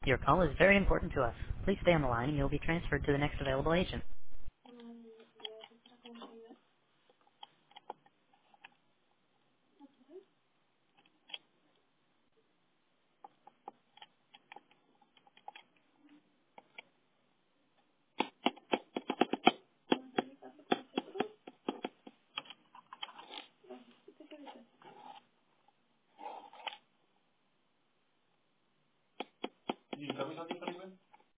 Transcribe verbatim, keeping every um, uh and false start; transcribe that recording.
Your call is very important to us. Please stay on the line and you'll be transferred to the next available agent.